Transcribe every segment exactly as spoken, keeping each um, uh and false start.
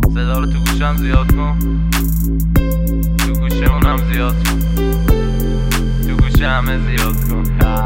صدا رو تو گوشم زیاد کن، تو گوشه اونم زیاد کن، تو گوشه همه زیاد کن.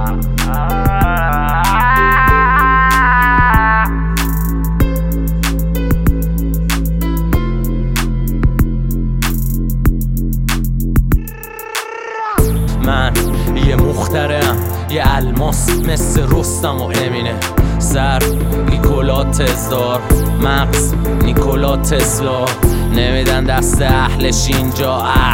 من یه مخترعم، یه الماس مثل رستم و امینه. سر نیکولا تزدار، مغز نیکولا تسلا. نمیدن دست اهلش اینجا، اه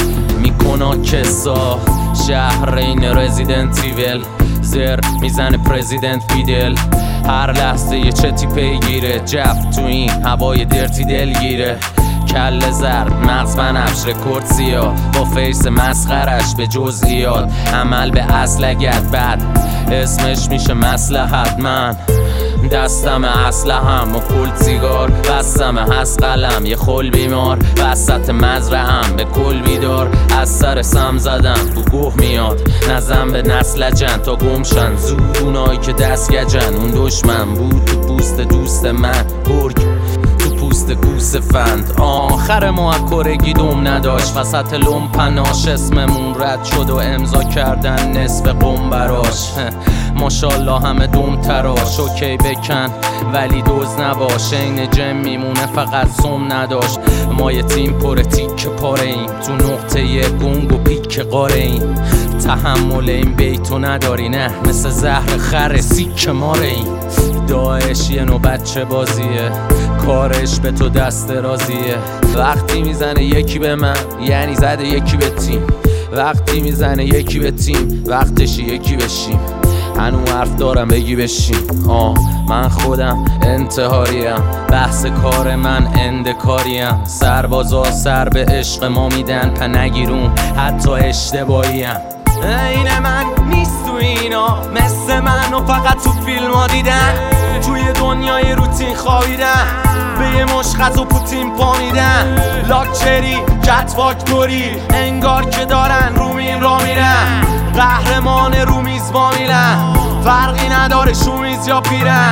میکنا کسا. شهر این رزیدنت ایول، زر میزنه پرزیدنت بیدل. هر لحظه یه چتی پیگیره، جف تو این هوای درتی دلگیره. کل زرد، مغز بنفش، رکورد سیاه، با فیس مسخرش به جزئیات. عمل به اصل اگد بد، اسمش میشه مصلحت. من دستم اسلحه‌ام و کل سیگار، بستم هست قلم یه خل بیمار. وسط مزرعم به کل بیدار، از سر سم زدم تو گوه میاد. نزن به نسل جن تا گمشن زود اونایی که دست گجن. اون دشمن بود تو پوست دوست من، گرگ تو پوست گوس فند. آخر ما کرگی دوم نداشت، وسط لومپناش اسممون رد شد و امضا کردن نصف قم براش. ماشالله همه دوم تراش، اوکی بکن ولی دوز نباش. این جم میمونه فقط سوم نداشت. ما یه تیم پر تیک پاره ایم، تو نقطه یه گنگ و پیک قاره ایم. تحمل این بیتو نداری نه، مثل زهر خر سیک ماره ایم. داعش یه نوع بچه بازیه، کارش به تو دست رازیه. وقتی میزنه یکی به من یعنی زده یکی به تیم. وقتی میزنه یکی به تیم وقتش یکی بشیم. هنو حرف دارم بگی بشین. آه من خودم انتحاریم، بحث کار من اندکاریم. سربازا سر به عشق ما میدن، پا نگیرون حتی اشتباهیم. این من نیست تو اینا، مثل من و فقط تو فیلم ها دیدن. توی دنیای روتین خوابیدن، به یه مشخص و پوتین پا میدن. لاکچری کت فاکتوری، انگار که دارن رومین را میرن. قهرمان رومیز با میرن، فرقی نداره شومیز یا پیرن.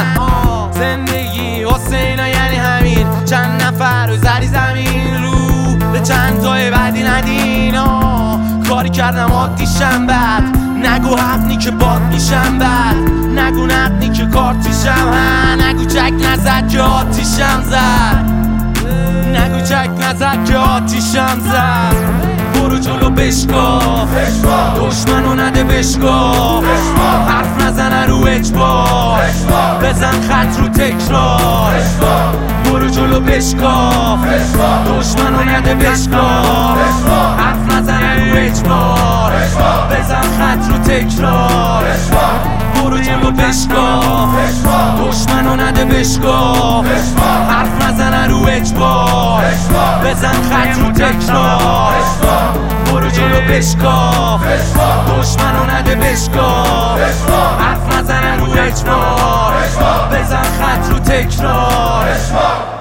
زندگی حسینا یعنی همین، چند نفر و زری زمین رو به چند تای بعدی ندینا. کاری کردم عادیشم بد، نگو حقنی که باد میشم بد. نگو نقنی که کارتیشم هن، نگو چک نزد که آتیشم زد. نگو چک نزد که آتیشم زد. برو جلو بشکاف، دشمنو نده بشکاف. حرف نزنه رو اجبار، بزن خط رو تکرار. برو جلو بشکاف، دشمنو نده بشکاف. حرف نزنه رو اجبار، بزن خط رو تکرار. برو جلو بشکاف، دشمنو نده بشکاف. حرف نزنه رو اجبار، بزن خط رو تکرار. برو جلو بشکاف، دشمنو نده بشکاف. حرف نزنه رو اجبار، بزن خط رو تکرار.